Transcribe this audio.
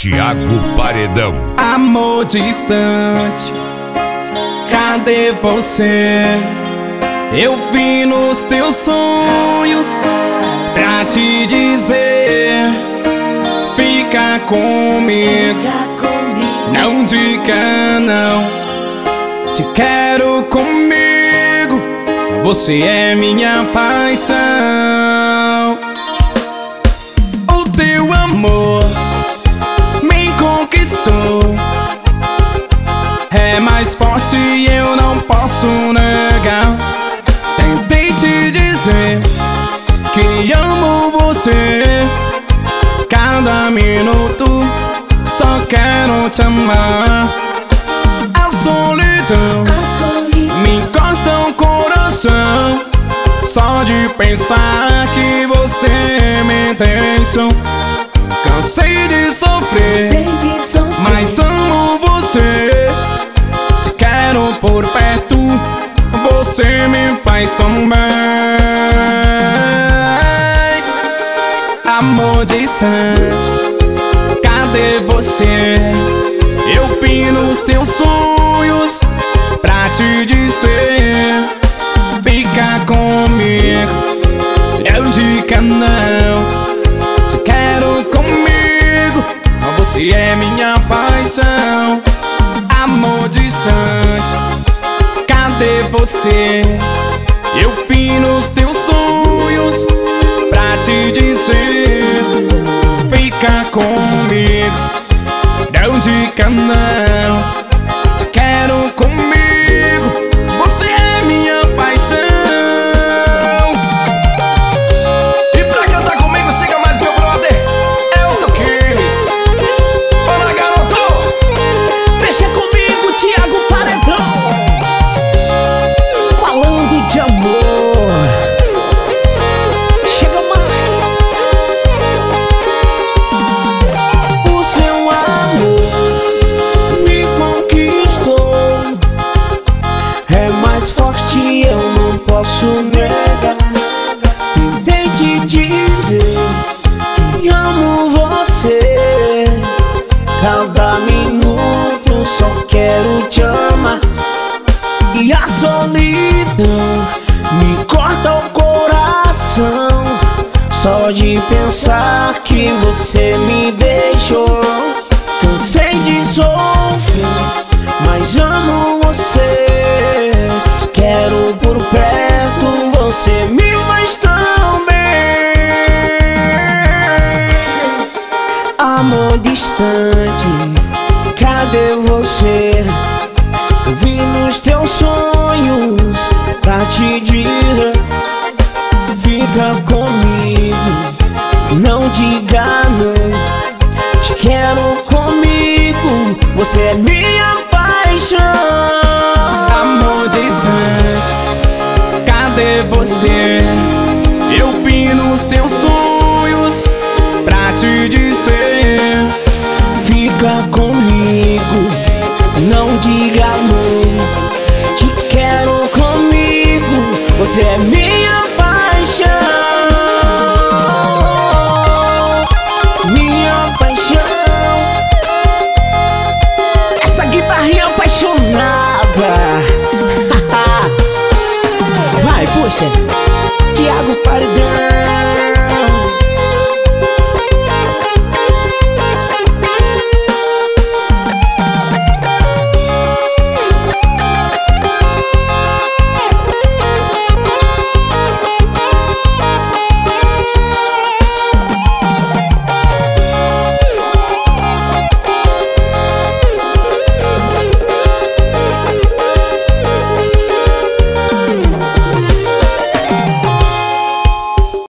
Thiago Paredão. Amor distante, cadê você? Eu vi nos teus sonhos pra te dizer: fica comigo, não diga não. Te quero comigo, você é minha paixão. O teu amor me conquistou, é mais forte e eu não posso negar. Tentei te dizer que amo você, cada minuto só quero te amar. A solidão me corta o coração, só de pensar que você me deixou. Cansei de sofrer, mas amo você. Te quero por perto, você me faz tão bem. Amor distante, cadê você? Eu vim nos teus sonhos pra te dizer: fica comigo, não diga não. Te quero comigo, você é minha paixão. Amor distante, cadê você? Eu vim nos teus sonhos pra te dizer: fica comigo, não diga não. Te quero comigo, você é minha paixão. E pra cantar comigo, siga mais meu brother, é o Toquinhos. Bora, garoto! Deixa comigo, Thiago Paredão, falando de amor. Chega mais. O seu amor me conquistou, é mais forte e eu não posso negar. Tentei te dizer que amo você, cada minuto só quero te amar. E a solidão me corta o coração, só de pensar que você me deixou. Cansei de sofrer, mas amo você. Te quero por perto, você me faz tão bem. Amor distante, cadê você? Eu vi nos teus sonhos pra te dizer: fica comigo, não diga não. Te quero comigo, você é minha paixão. Amor distante, cadê você? Eu vim nos teus sonhos pra te dizer: fica comigo, não diga não.